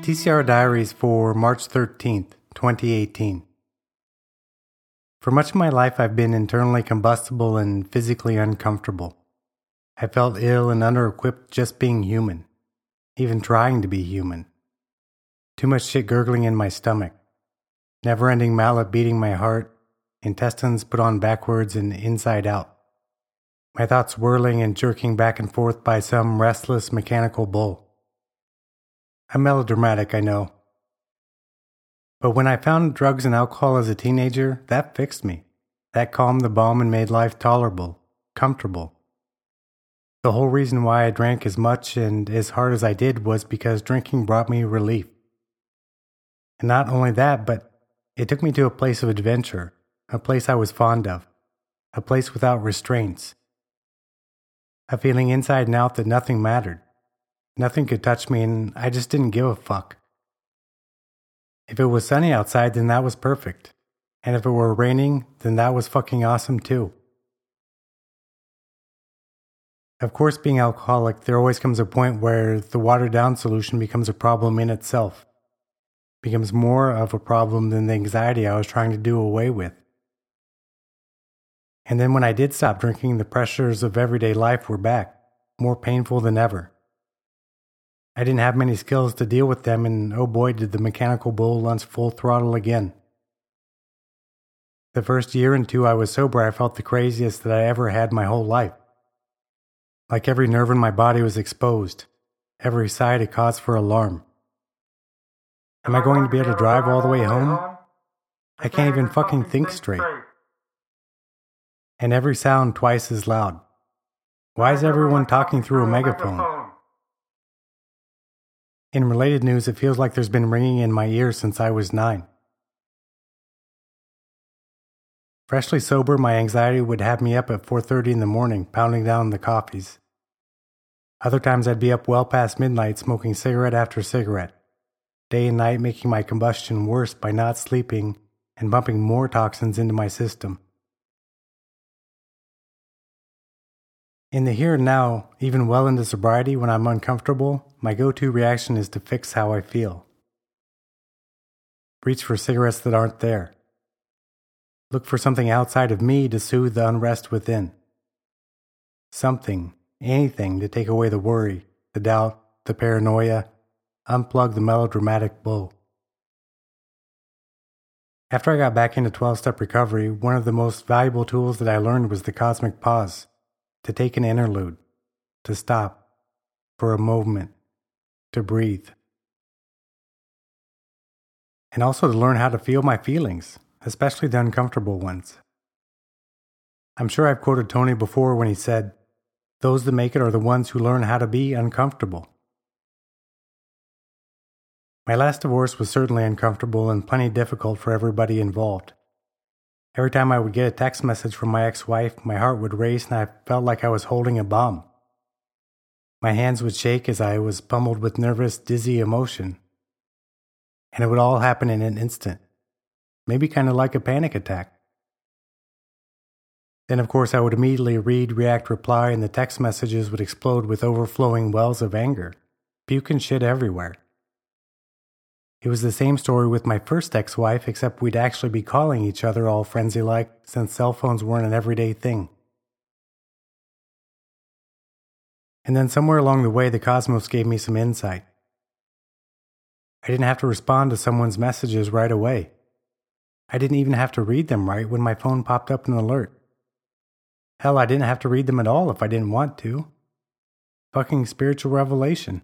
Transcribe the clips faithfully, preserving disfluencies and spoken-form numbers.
T C R Diaries for March thirteenth, twenty eighteen. For much of my life, I've been internally combustible and physically uncomfortable. I felt ill and under-equipped just being human, even trying to be human. Too much shit gurgling in my stomach, never-ending mallet beating my heart, intestines put on backwards and inside out. My thoughts whirling and jerking back and forth by some restless mechanical bull. I'm melodramatic, I know. But when I found drugs and alcohol as a teenager, that fixed me. That calmed the bomb and made life tolerable, comfortable. The whole reason why I drank as much and as hard as I did was because drinking brought me relief. And not only that, but it took me to a place of adventure, a place I was fond of, a place without restraints. A feeling inside and out that nothing mattered. Nothing could touch me and I just didn't give a fuck. If it was sunny outside, then that was perfect. And if it were raining, then that was fucking awesome too. Of course, being alcoholic, there always comes a point where the watered down solution becomes a problem in itself. Becomes more of a problem than the anxiety I was trying to do away with. And then when I did stop drinking, the pressures of everyday life were back, more painful than ever. I didn't have many skills to deal with them, and oh boy did the mechanical bull lunge full throttle again. The first year and two I was sober, I felt the craziest that I ever had my whole life. Like every nerve in my body was exposed, every side a cause for alarm. Am I going to be able to drive all the way home? I can't even fucking think straight. And every sound twice as loud. Why is everyone talking through a megaphone? In related news, it feels like there's been ringing in my ears since I was nine. Freshly sober, my anxiety would have me up at four thirty in the morning, pounding down the coffees. Other times I'd be up well past midnight, smoking cigarette after cigarette, day and night making my combustion worse by not sleeping and bumping more toxins into my system. In the here and now, even well into sobriety, when I'm uncomfortable, my go-to reaction is to fix how I feel. Reach for cigarettes that aren't there. Look for something outside of me to soothe the unrest within. Something, anything to take away the worry, the doubt, the paranoia, unplug the melodramatic bull. After I got back into twelve-step recovery, one of the most valuable tools that I learned was the cosmic pause. To take an interlude, to stop, for a moment, to breathe. And also to learn how to feel my feelings, especially the uncomfortable ones. I'm sure I've quoted Tony before when he said, "Those that make it are the ones who learn how to be uncomfortable." My last divorce was certainly uncomfortable and plenty difficult for everybody involved. Every time I would get a text message from my ex-wife, my heart would race and I felt like I was holding a bomb. My hands would shake as I was pummeled with nervous, dizzy emotion. And it would all happen in an instant. Maybe kind of like a panic attack. Then of course I would immediately read, react, reply, and the text messages would explode with overflowing wells of anger. Puke and shit everywhere. It was the same story with my first ex-wife, except we'd actually be calling each other all frenzy-like since cell phones weren't an everyday thing. And then somewhere along the way, the cosmos gave me some insight. I didn't have to respond to someone's messages right away. I didn't even have to read them right when my phone popped up an alert. Hell, I didn't have to read them at all if I didn't want to. Fucking spiritual revelation.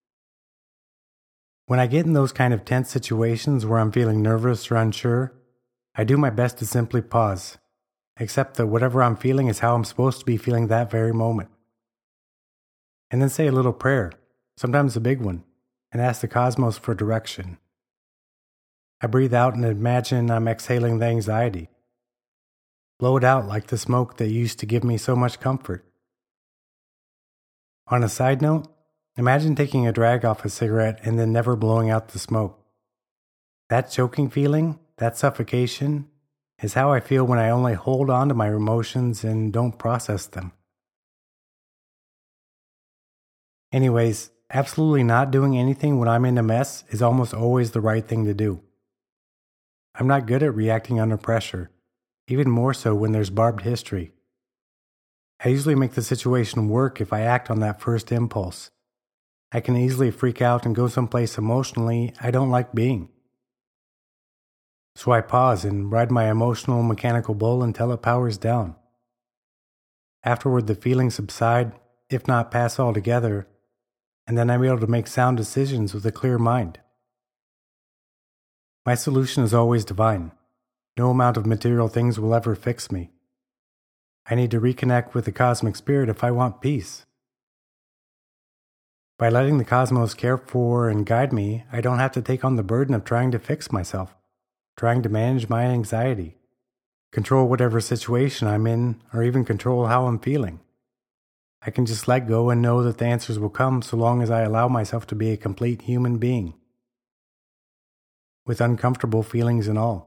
When I get in those kind of tense situations where I'm feeling nervous or unsure, I do my best to simply pause, accept that whatever I'm feeling is how I'm supposed to be feeling that very moment. And then say a little prayer, sometimes a big one, and ask the cosmos for direction. I breathe out and imagine I'm exhaling the anxiety. Blow it out like the smoke that used to give me so much comfort. On a side note, imagine taking a drag off a cigarette and then never blowing out the smoke. That choking feeling, that suffocation, is how I feel when I only hold on to my emotions and don't process them. Anyways, Absolutely not doing anything when I'm in a mess is almost always the right thing to do. I'm not good at reacting under pressure, even more so when there's barbed history. I usually make the situation work if I act on that first impulse. I can easily freak out and go someplace emotionally I don't like being. So I pause and ride my emotional mechanical bull until it powers down. Afterward, the feelings subside, if not pass altogether, and then I'm able to make sound decisions with a clear mind. My solution is always divine. No amount of material things will ever fix me. I need to reconnect with the cosmic spirit if I want peace. By letting the cosmos care for and guide me, I don't have to take on the burden of trying to fix myself, trying to manage my anxiety, control whatever situation I'm in, or even control how I'm feeling. I can just let go and know that the answers will come so long as I allow myself to be a complete human being, with uncomfortable feelings and all.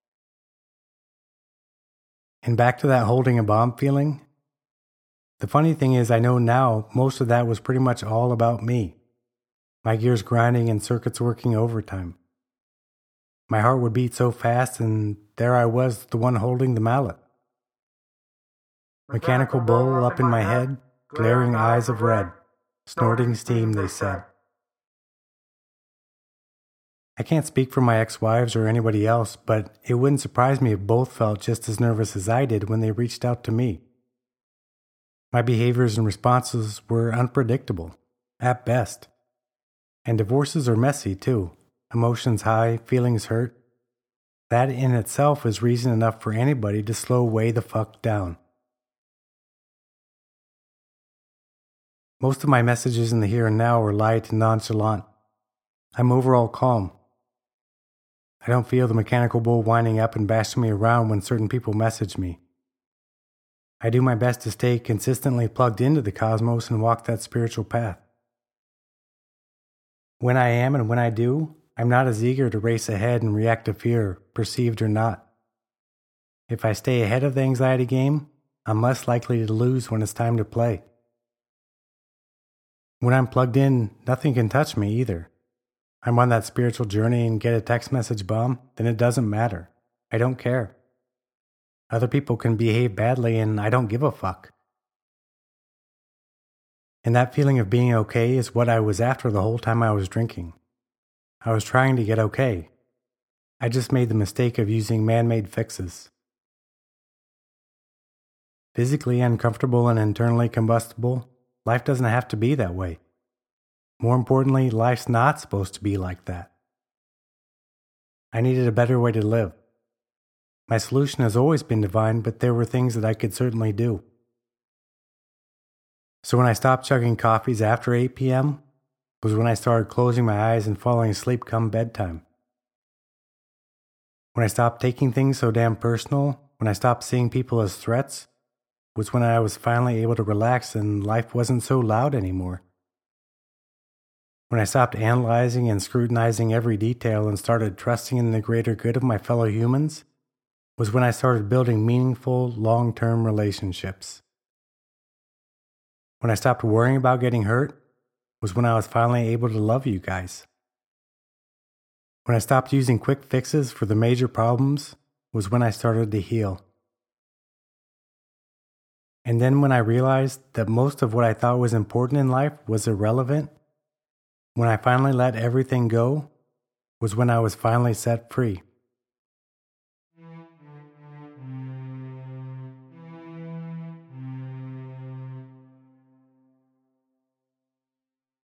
And back to that holding a bomb feeling. The funny thing is, I know now most of that was pretty much all about me. My gears grinding and circuits working overtime. My heart would beat so fast, and there I was, the one holding the mallet. Mechanical bull up in my head, glaring eyes of red, snorting steam, they said. I can't speak for my ex-wives or anybody else, but it wouldn't surprise me if both felt just as nervous as I did when they reached out to me. My behaviors and responses were unpredictable, at best. And divorces are messy, too. Emotions high, feelings hurt. That in itself is reason enough for anybody to slow way the fuck down. Most of my messages in the here and now are light and nonchalant. I'm overall calm. I don't feel the mechanical bull winding up and bashing me around when certain people message me. I do my best to stay consistently plugged into the cosmos and walk that spiritual path. When I am and when I do, I'm not as eager to race ahead and react to fear, perceived or not. If I stay ahead of the anxiety game, I'm less likely to lose when it's time to play. When I'm plugged in, nothing can touch me either. I'm on that spiritual journey and get a text message bomb, then it doesn't matter. I don't care. Other people can behave badly and I don't give a fuck. And that feeling of being okay is what I was after the whole time I was drinking. I was trying to get okay. I just made the mistake of using man-made fixes. Physically uncomfortable and internally combustible, life doesn't have to be that way. More importantly, life's not supposed to be like that. I needed a better way to live. My solution has always been divine, but there were things that I could certainly do. So when I stopped chugging coffees after eight p.m., was when I started closing my eyes and falling asleep come bedtime. When I stopped taking things so damn personal, when I stopped seeing people as threats, was when I was finally able to relax and life wasn't so loud anymore. When I stopped analyzing and scrutinizing every detail and started trusting in the greater good of my fellow humans, was when I started building meaningful, long-term relationships. When I stopped worrying about getting hurt, was when I was finally able to love you guys. When I stopped using quick fixes for the major problems, was when I started to heal. And then when I realized that most of what I thought was important in life was irrelevant, when I finally let everything go, was when I was finally set free.